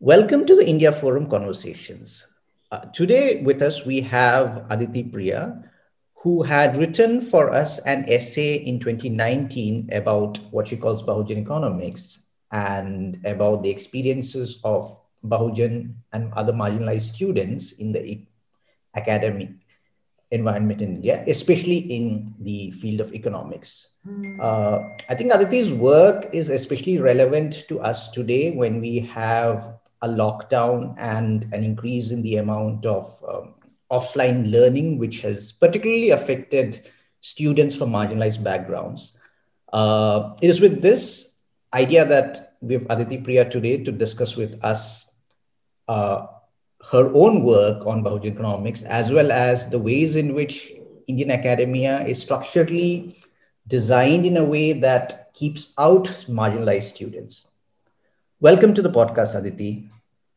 Welcome to the India Forum Conversations. Today with us, we have Aditi Priya, who had written for us an essay in 2019 about what she calls Bahujan economics and about the experiences of Bahujan and other marginalized students in the academic environment in India, especially in the field of economics. I think Aditi's work is especially relevant to us today when we have a lockdown and an increase in the amount of offline learning, which has particularly affected students from marginalized backgrounds. It is with this idea that we have Aditi Priya today to discuss with us uh, her own work on Bahujan economics, as well as the ways in which Indian academia is structurally designed in a way that keeps out marginalized students. Welcome to the podcast, Aditi.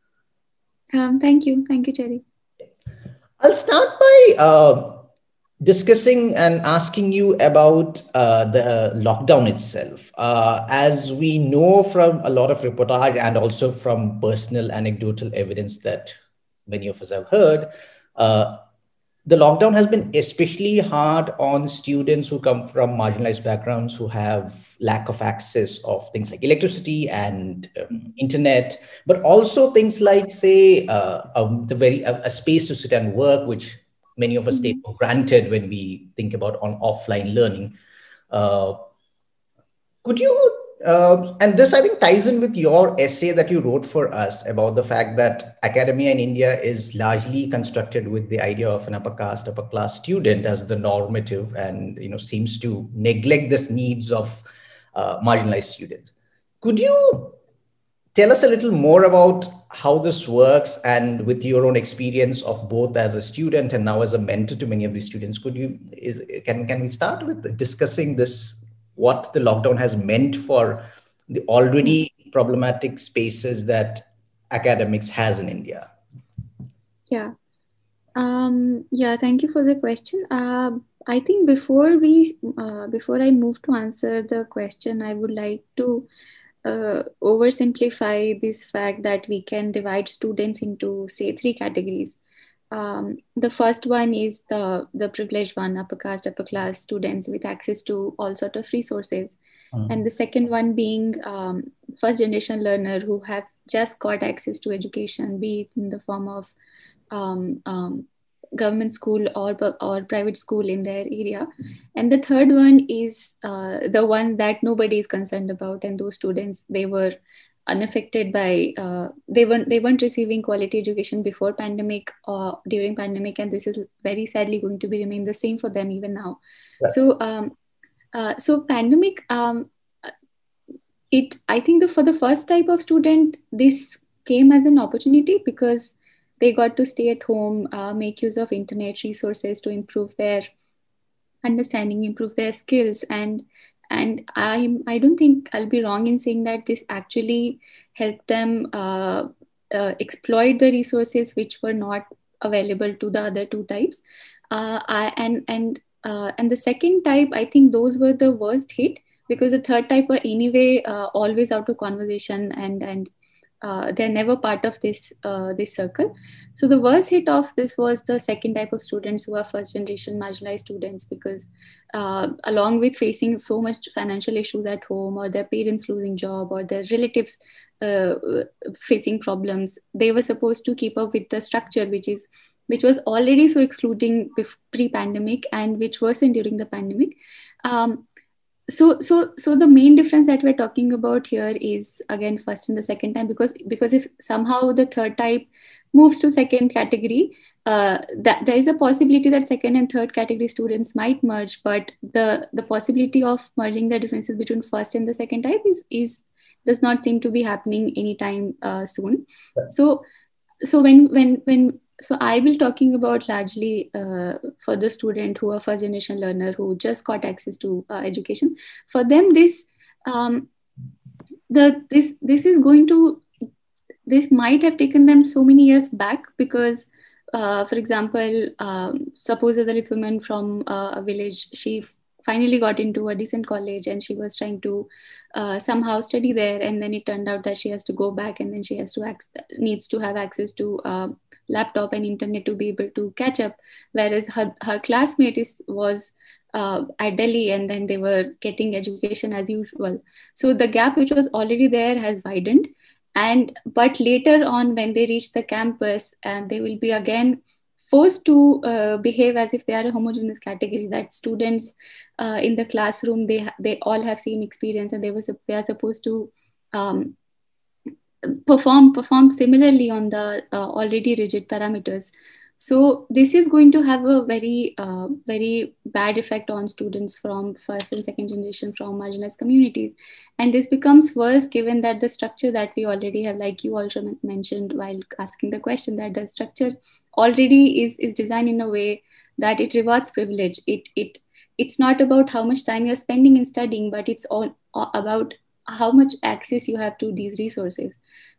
Thank you, Cherry. I'll start by discussing and asking you about the lockdown itself. As we know from a lot of reportage and also from personal anecdotal evidence that many of us have heard, uh, the lockdown has been especially hard on students who come from marginalized backgrounds who have lack of access of things like electricity and internet, but also things like, say, a space to sit and work, which many of us take Mhm. for granted when we think about on offline learning. Uh, could you, and this I think ties in with your essay that you wrote for us about the fact that academia in India is largely constructed with the idea of an upper caste, upper class student as the normative, and seems to neglect the needs of marginalized students. Could you tell us a little more about how this works and with your own experience of both as a student and now as a mentor to many of these students? Can we start with discussing this, what the lockdown has meant for the Yeah. already problematic spaces that academics has in India? Yeah. Yeah. Thank you for the question. I think before I move to answer the question, I would like to oversimplify this fact that we can divide students into, say, three categories. The first one is the privileged one, upper caste, upper class students with access to all sort of resources, and the second one being first generation learner who have just got access to education, be it in the form of um, um, government school or private school in their area. And the third one is the one that nobody is concerned about, and those students, they were unaffected by they weren't receiving quality education before pandemic or during pandemic, and this is very sadly going to be remain the same for them even now. Right. So pandemic, it I think for the first type of student, this came as an opportunity because they got to stay at home, make use of internet resources to improve their understanding, improve their skills, and I don't think I'll be wrong in saying that this actually helped them exploit the resources which were not available to the other two types. And the second type, I think those were the worst hit, because the third type were anyway always out of conversation, and they're never part of this circle. So the worst hit of this was the second type of students, who are first generation marginalized students, because along with facing so much financial issues at home, or their parents losing job, or their relatives uh, facing problems, they were supposed to keep up with the structure which was already so excluding pre-pandemic, and which worsened during the pandemic. Um, so the main difference that we're talking about here is, again, first and the second time, because if somehow the third type moves to second category, that there is a possibility that second and third category students might merge, but the possibility of merging the differences between first and the second type is does not seem to be happening anytime soon. So so when when when so I will talking about largely for the student who are first generation learner who just got access to education. For them, um, this is going to, this might have taken them so many years back, because for example, suppose a Dalit woman from a village, she finally got into a decent college, and she was trying to somehow study there, and then it turned out that she has to go back, and then she has to needs to have access to laptop and internet to be able to catch up, whereas her classmate was at Delhi, and then they were getting education as usual. So the gap which was already there has widened, and but later on when they reach the campus, and they will be again forced to behave as if they are a homogeneous category, that students in the classroom, they all have same experience, and they are supposed to um, perform similarly on the already rigid parameters. So this is going to have a very bad effect on students from first and second generation from marginalized communities, and this becomes worse given that the structure that we already have, like you also mentioned while asking the question, that the structure already is designed in a way that it rewards privilege. It's not about how much time you're spending in studying, but it's all about how much access you have to these resources.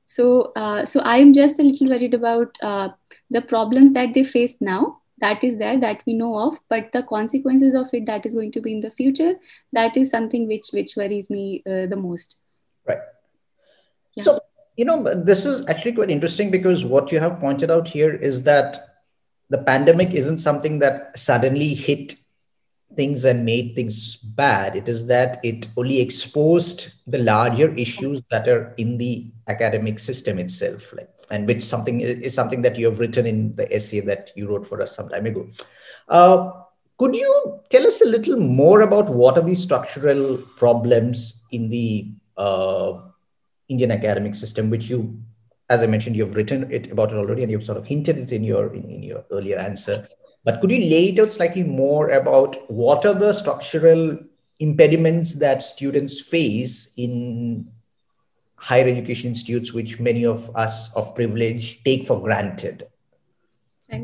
So I am just a little worried about the problems that they face now, that is there, that we know of, but the consequences of it that is going to be in the future, that is something which worries me the most. Right. Yeah. So, this is actually quite interesting, because what you have pointed out here is that the pandemic isn't something that suddenly hit things and made things bad. It is that it only exposed the larger issues that are in the academic system itself, like, and which something is something that you have written in the essay that you wrote for us some time ago. Could you tell us a little more about what are these structural problems in the Indian academic system, which you, as I mentioned, you've written about it already, and you've sort of hinted it in your earlier answer. But could you lay it out slightly more about what are the structural impediments that students face in higher education institutes, which many of us of privilege take for granted? Right.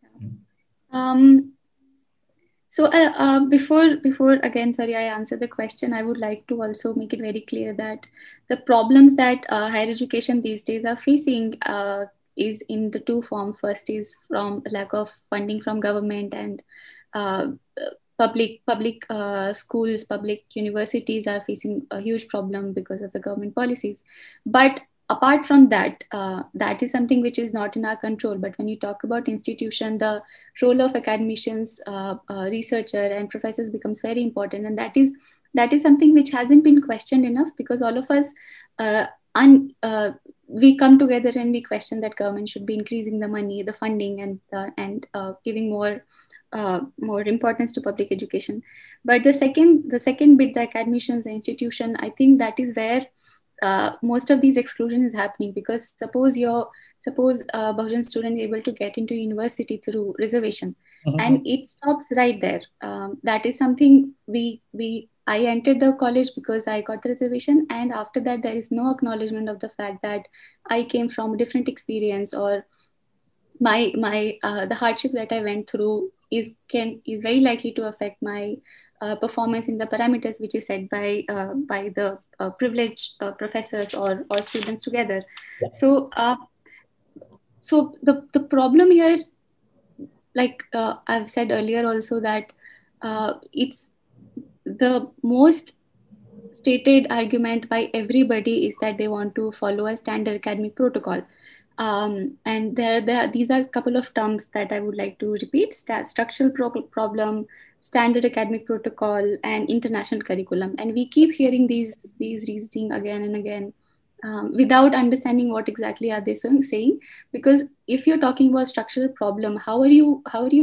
So before again, sorry, I answer the question, I would like to also make it very clear that the problems that higher education these days are facing is in the two forms. First is from lack of funding from government, and uh, public schools, public universities are facing a huge problem because of the government policies. But apart from that, that is something which is not in our control. But when you talk about institution, the role of academicians, researcher, and professors becomes very important, and that is something which hasn't been questioned enough, because all of us uh, we come together and we question that government should be increasing the money, the funding, and giving more importance to public education. But the second bit, the academicians, the institution, I think that is where most of these exclusion is happening, because suppose a Bahujan student is able to get into university through reservation, and it stops right there. That is something I entered the college because I got the reservation, and after that there is no acknowledgement of the fact that I came from a different experience, or my the hardship that I went through is very likely to affect my performance in the parameters which is set by the privileged professors or students together. Yeah. So the problem here, like I've said earlier also, that it's the most stated argument by everybody is that they want to follow a standard academic protocol. And these are a couple of terms that I would like to repeat: structural problem, standard academic protocol, and international curriculum. And we keep hearing these reasoning again and again, without understanding what exactly are they saying. Because if you're talking about structural problem, how are you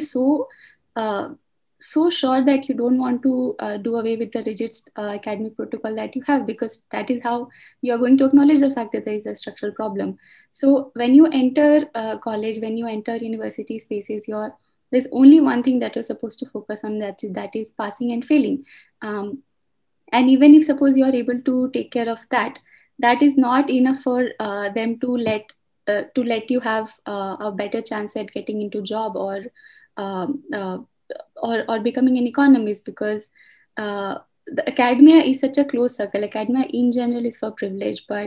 so sure that you don't want to do away with the rigid academic protocol that you have, because that is how you are going to acknowledge the fact that there is a structural problem. So when you enter college, when you enter university spaces, there's only one thing that you're supposed to focus on, that is passing and failing. And even if suppose you are able to take care of that, that is not enough for them to let you have a better chance at getting into job, um, uh, or becoming an economist, because the academia is such a closed circle. Academia in general is for privilege, but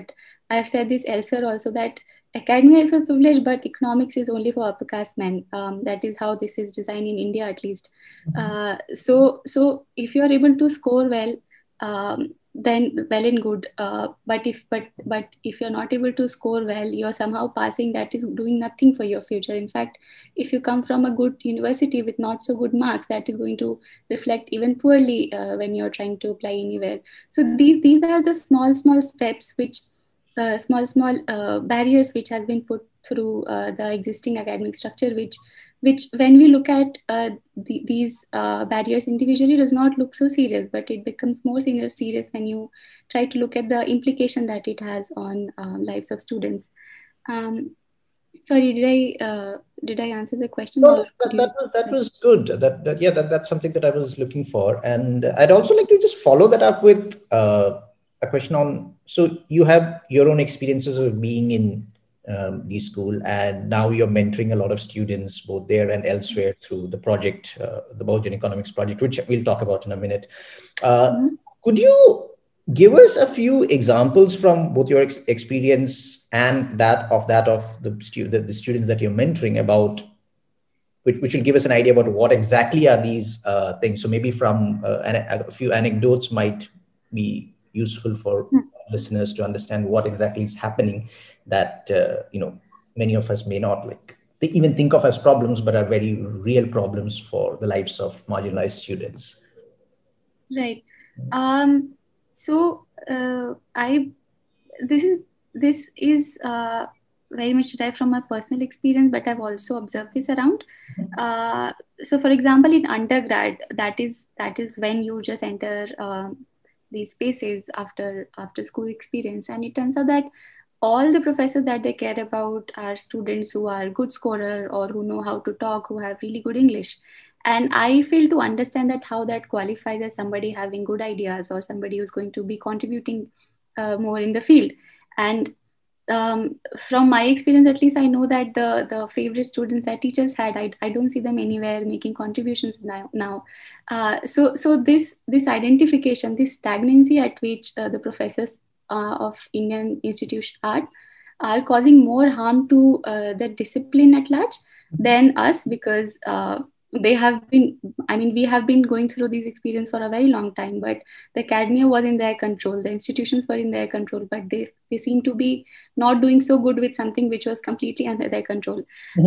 I've said this elsewhere also, that academia is for privilege, but economics is only for upper caste men. That is how this is designed in India, at least. So if you are able to score well, then well and good. But if you're not able to score well, you're somehow passing. That is doing nothing for your future. In fact, if you come from a good university with not so good marks, that is going to reflect even poorly when you're trying to apply anywhere. So these are the small steps which small barriers which has been put through the existing academic structure, which when we look at these barriers individually, does not look so serious, but it becomes more serious when you try to look at the implication that it has on lives of students. Sorry, did I answer the question? No, Or that was good. That's something that I was looking for, and I'd also like to just follow that up with a question on. So you have your own experiences of being in the school, and now you're mentoring a lot of students both there and elsewhere through the project, the Bahujan Economics project, which we'll talk about in a minute. Could you give us a few examples from both your experience and that of the students that you're mentoring, about which will give us an idea about what exactly are these things. So maybe from a few anecdotes might be useful for listeners to understand what exactly is happening that many of us may not even think of as problems, but are very real problems for the lives of marginalized students. Right. So this is very much derived from my personal experience, but I've also observed this around. So, for example, in undergrad, that is when you just enter these spaces after school experience, and it turns out that all the professors that they care about are students who are good scorer or who know how to talk, who have really good English. And I fail to understand that how that qualifies as somebody having good ideas or somebody who's going to be contributing more in the field. And from my experience, at least, I know that the favorite students that teachers had, I don't see them anywhere making contributions now. So this identification, this stagnancy at which the professors of Indian institutions are causing more harm to the discipline at large than us, because they have been, I mean, we have been going through these experiences for a very long time, but the academia was in their control, the institutions were in their control, but they seem to be not doing so good with something which was completely under their control.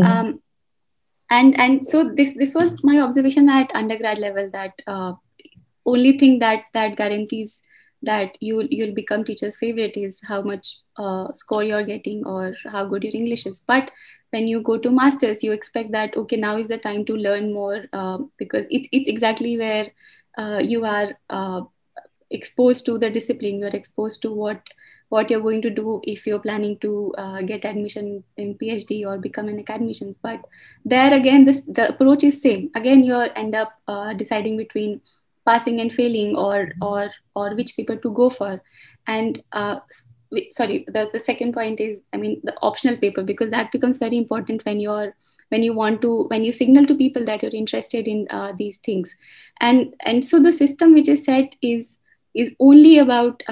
And so this was my observation at undergrad level, that only thing that guarantees that you'll become teacher's favorite is how much score you're getting or how good your English is. But when you go to masters, you expect that, okay, now is the time to learn more, because it's exactly where you are exposed to the discipline, you're exposed to what you're going to do if you're planning to get admission in PhD or become an academician. But there again, the approach is same. Again, you end up deciding between passing and failing, or which paper to go for. And sorry, the second point is, I mean, the optional paper, because that becomes very important when you signal to people that you're interested in these things. And so the system which is set is only about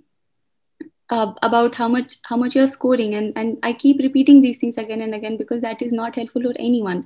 how much you're scoring, and I keep repeating these things again and again because that is not helpful for anyone.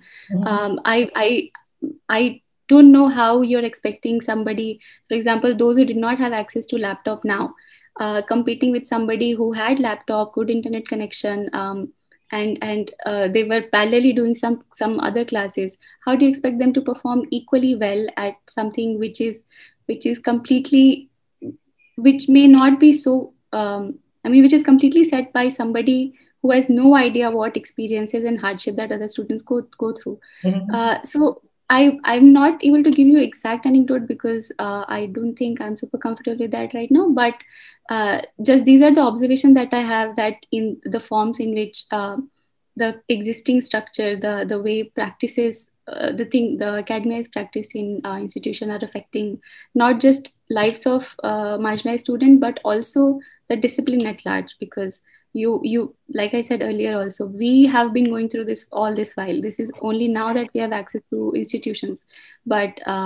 I don't know how you're expecting somebody, for example, those who did not have access to laptop now, competing with somebody who had laptop, good internet connection, and they were parallelly doing some other classes. How do you expect them to perform equally well at something which is completely, which may not be so, which is completely set by somebody who has no idea what experiences and hardship that other students go through. So I'm not able to give you exact anecdote because I don't think I'm super comfortable with that right now. But just these are the observations that I have, that in the forms in which the existing structure, the way practices, the academia is practiced in institution are affecting not just lives of marginalized students, but also the discipline at large. Because you like I said earlier also, we have been going through this all this while. This is only now that we have access to institutions, but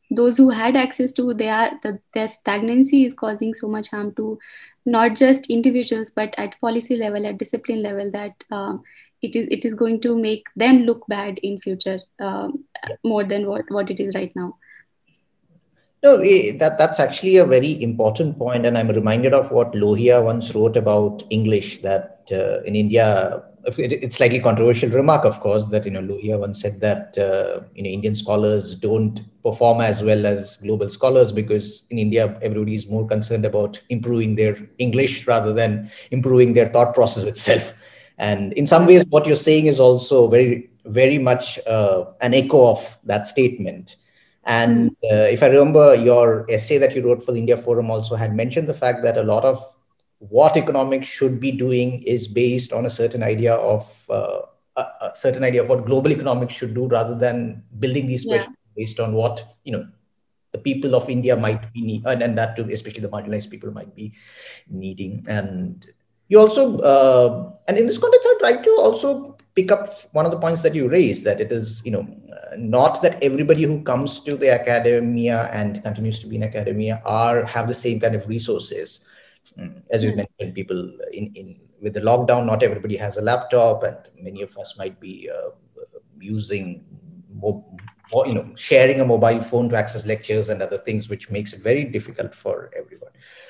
those who had access to, their stagnancy is causing so much harm to not just individuals but at policy level, at discipline level, that it is going to make them look bad in future, more than what it is right now. No, that's actually a very important point, and I'm reminded of what Lohia once wrote about English. That in India, it's slightly controversial remark, of course, that Lohia once said that Indian scholars don't perform as well as global scholars because in India everybody is more concerned about improving their English rather than improving their thought process itself. And in some ways, what you're saying is also very, very much an echo of that statement. And if I remember, your essay that you wrote for the India Forum also had mentioned the fact that a lot of what economics should be doing is based on a certain idea of what global economics should do, rather than building these questions based on what the people of India might be need, and that too, especially the marginalized people might be needing. And you also, and in this context, I'd like to also pick up one of the points that you raised, that it is, not that everybody who comes to the academia and continues to be in academia have the same kind of resources. As you mentioned, people with the lockdown, not everybody has a laptop, and many of us might be using sharing a mobile phone to access lectures and other things, which makes it very difficult for everyone.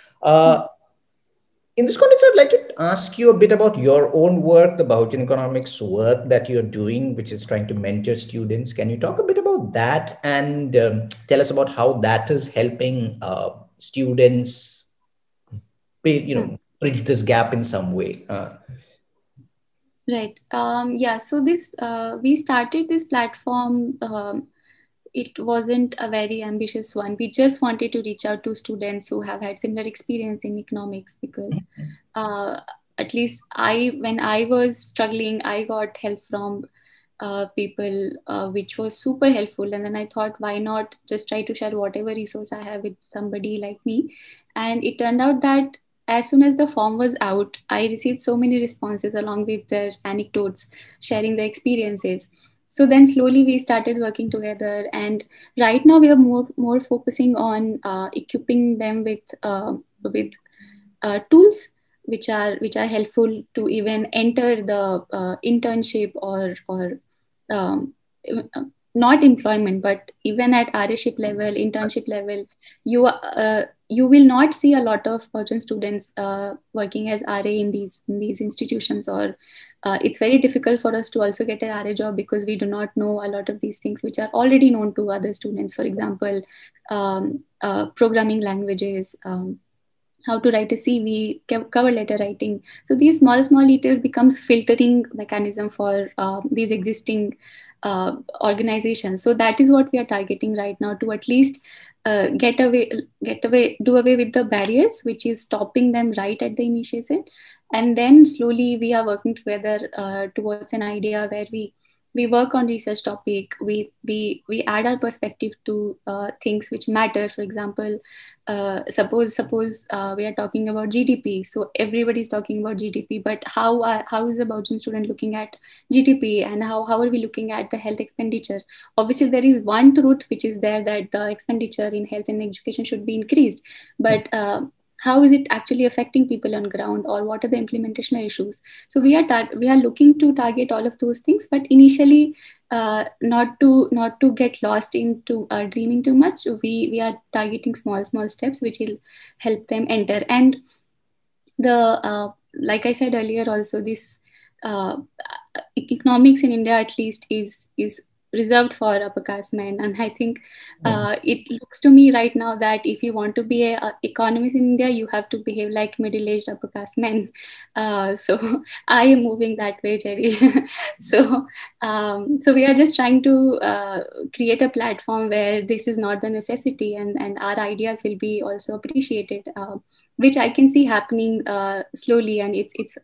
In this context, I'd like to ask you a bit about your own work, the Bahujan economics work that you're doing, which is trying to mentor students. Can you talk a bit about that and tell us about how that is helping students, bridge this gap in some way? Right. So we started this platform. It wasn't a very ambitious one. We just wanted to reach out to students who have had similar experience in economics, because at least when I was struggling, I got help from people, which was super helpful. And then I thought, why not just try to share whatever resource I have with somebody like me? And it turned out that as soon as the form was out, I received so many responses along with their anecdotes, sharing their experiences. So then slowly we started working together, and right now we are more focusing on equipping them with tools which are helpful to even enter the internship or not employment, but even at RA-ship level, internship level, you will not see a lot of Bahujan students working as RA in these institutions, or it's very difficult for us to also get an RA job because we do not know a lot of these things which are already known to other students. For example, programming languages, how to write a CV, cover letter writing. So these small details becomes filtering mechanism for these existing organizations. So that is what we are targeting right now, to at least do away with the barriers which is stopping them right at the initiation. And then slowly we are working together towards an idea where we work on research topic, we add our perspective to things which matter. For example, suppose we are talking about GDP, so everybody is talking about GDP, but how is a Bahujan student looking at GDP, and how are we looking at the health expenditure? Obviously there is one truth which is there, that the expenditure in health and education should be increased, but how is it actually affecting people on ground, or what are the implementational issues? So we are looking to target all of those things, but initially not to get lost into dreaming too much. We are targeting small steps which will help them enter. And the like I said earlier also, this economics in India at least is reserved for upper caste men, and I think it looks to me right now that if you want to be an economist in India, you have to behave like middle-aged upper caste men. So I am moving that way, Jerry. So we are just trying to create a platform where this is not the necessity, and our ideas will be also appreciated, which I can see happening slowly, and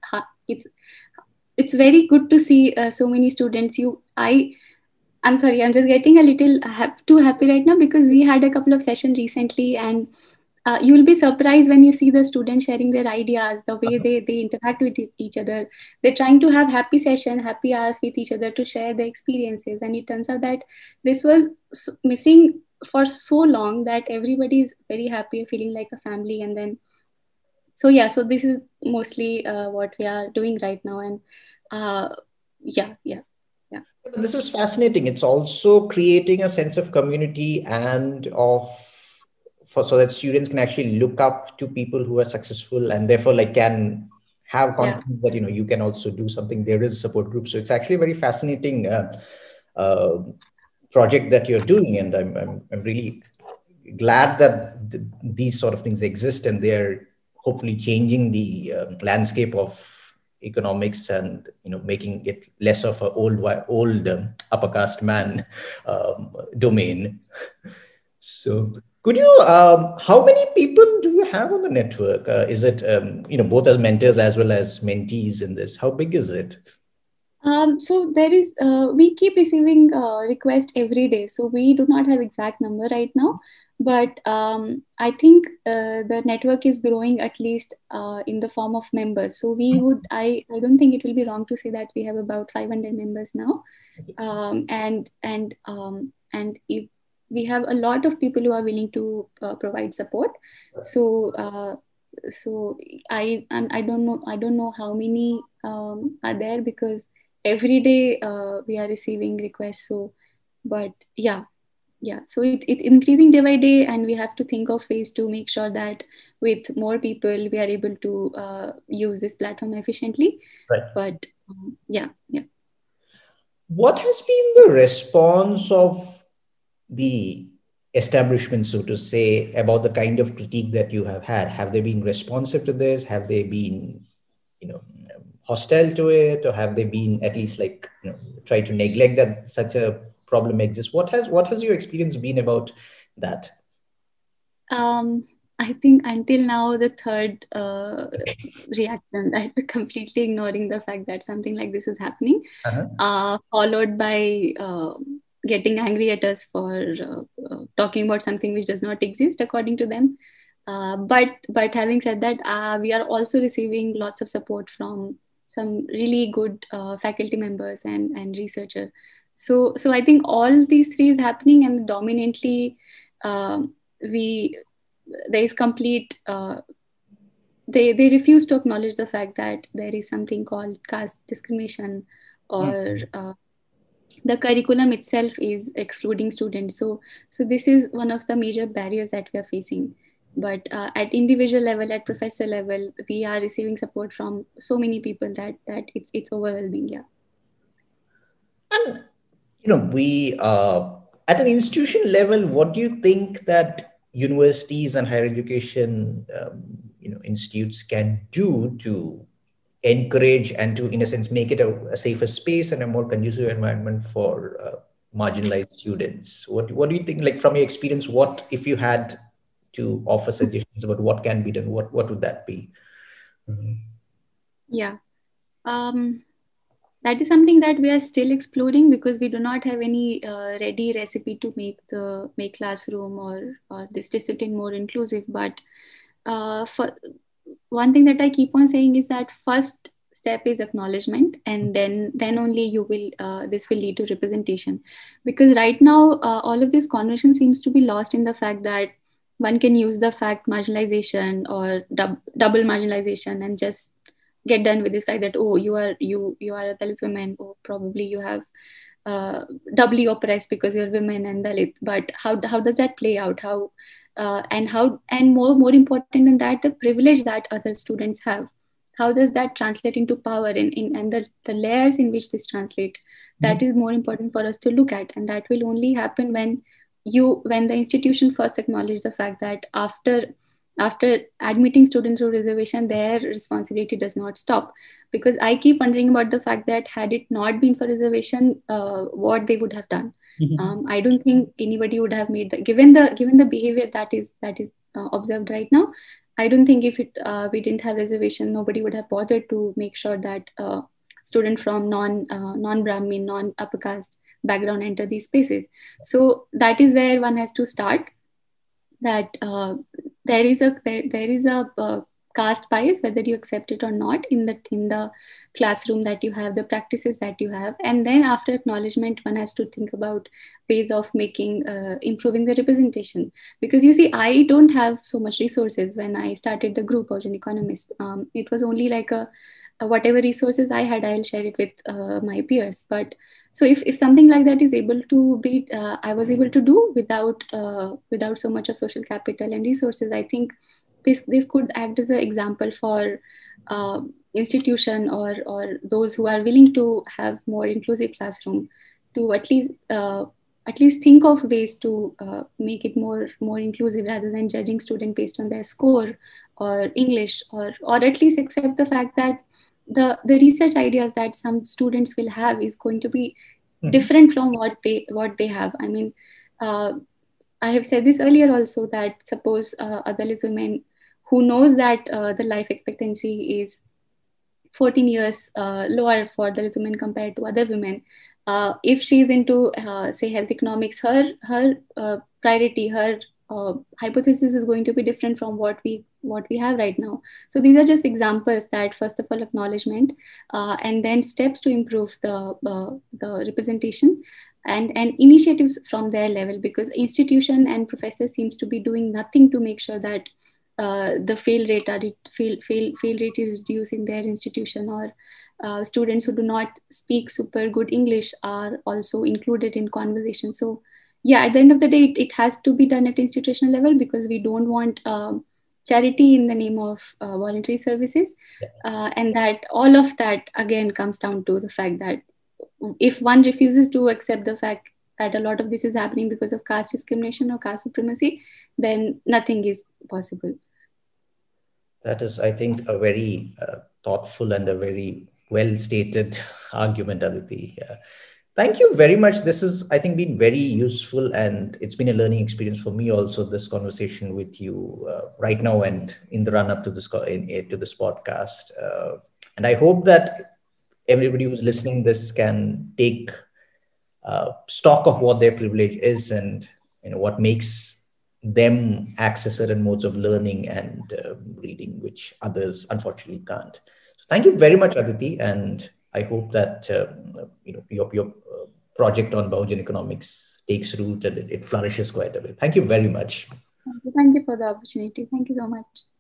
it's very good to see so many students. I'm sorry, I'm just getting a little too happy right now, because we had a couple of sessions recently, and you will be surprised when you see the students sharing their ideas, the way they interact with each other. They're trying to have happy session, happy hours with each other to share their experiences. And it turns out that this was missing for so long that everybody is very happy, feeling like a family. And then, so yeah, so this is mostly what we are doing right now. And uh, yeah, yeah, yeah. This is fascinating. It's also creating a sense of community and of for so that students can actually look up to people who are successful and therefore like can have Yeah. confidence that you can also do something. There is a support group, so it's actually a very fascinating uh, project that you're doing, and I'm really glad that these sort of things exist and they're hopefully changing the landscape of economics and making it less of a old upper caste man domain. So could you how many people do you have on the network? Is it both as mentors as well as mentees in this? How big is it? So there is, we keep receiving requests every day. So we do not have exact number right now, but I think the network is growing, at least in the form of members. So we would, I don't think it will be wrong to say that we have about 500 members now, and if we have a lot of people who are willing to provide support. So so I don't know how many are there, because every day we are receiving requests. So but yeah, yeah, so it's increasing day by day, and we have to think of ways to make sure that with more people we are able to use this platform efficiently. Right. But yeah, yeah. What has been the response of the establishment, so to say, about the kind of critique that you have had? Have they been responsive to this? Have they been, you know, hostile to it, or have they been at least like try to neglect that such a problem exists? What has your experience been about that? Um, I think until now, the third reaction, that completely ignoring the fact that something like this is happening, Uh-huh. followed by getting angry at us for talking about something which does not exist according to them. But having said that, we are also receiving lots of support from some really good faculty members and researchers. So I think all these three is happening, and dominantly we there is complete they refuse to acknowledge the fact that there is something called caste discrimination, or the curriculum itself is excluding students. So this is one of the major barriers that we are facing. But at individual level, at professor level, we are receiving support from so many people that it's overwhelming. Yeah. And we at an institution level, what do you think that universities and higher education institutes can do to encourage and to, in a sense, make it a safer space and a more conducive environment for marginalized students? What do you think, like from your experience, what if you had to offer suggestions about what can be done, what would that be? Mhm. Yeah. um, that is something that we are still exploring, because we do not have any ready recipe to make classroom or this discipline more inclusive. But for one thing that I keep on saying is that first step is acknowledgement, and then only you will this will lead to representation. Because right now all of this conversation seems to be lost in the fact that one can use the fact marginalization or double marginalization and just get done with this fact that, oh, you are a Dalit woman, or probably you have uh, doubly oppressed because you're women and Dalit. But how does that play out? And more important than that, the privilege that other students have, how does that translate into power, and the layers in which this translates? That is more important for us to look at, and that will only happen when the institution first acknowledge the fact that after admitting students through reservation, their responsibility does not stop. Because I keep wondering about the fact that had it not been for reservation, what they would have done. I don't think anybody would have made that, given the behavior that is observed right now. I don't think if we didn't have reservation, nobody would have bothered to make sure that students from non Brahmin, non upper caste background enter these spaces. So that is where one has to start. That there is a caste bias, whether you accept it or not, in the classroom that you have, the practices that you have. And then after acknowledgement, one has to think about ways of making improving the representation. Because you see, I don't have so much resources. When I started the group as an economist, it was only like a whatever resources I had, I'll share it with my peers. But so if something like that is able to be I was able to do without so much of social capital and resources, I think this could act as an example for institution or those who are willing to have more inclusive classroom, to at least think of ways to make it more inclusive, rather than judging student based on their score or English, or at least accept the fact that the research ideas that some students will have is going to be different from what they have. I mean, uh, I have said this earlier also, that suppose a Dalit woman who knows that the life expectancy is 14 years lower for Dalit women compared to other women. If she's into, say, health economics, her priority, her hypothesis is going to be different from what we have right now. So these are just examples that, first of all, acknowledgement, and then steps to improve the representation, and initiatives from their level, because institution and professors seems to be doing nothing to make sure that the fail rate is reduced in their institution, or students who do not speak super good English are also included in conversation. So yeah, at the end of the day, it has to be done at institutional level, because we don't want charity in the name of voluntary services. And that all of that again comes down to the fact that if one refuses to accept the fact that a lot of this is happening because of caste discrimination or caste supremacy, then nothing is possible. That is, I think, a very thoughtful and a very well stated argument, Aditi. Thank you very much. This has, I think, been very useful, and it's been a learning experience for me also, this conversation with you right now and in the run up to this podcast. And I hope that everybody who's listening this can take stock of what their privilege is, and what makes them access certain modes of learning and reading, which others unfortunately can't. So thank you very much, Aditi, and I hope that your project on Bahujan economics takes root and it flourishes quite a bit. Thank you very much. Thank you for the opportunity. Thank you so much.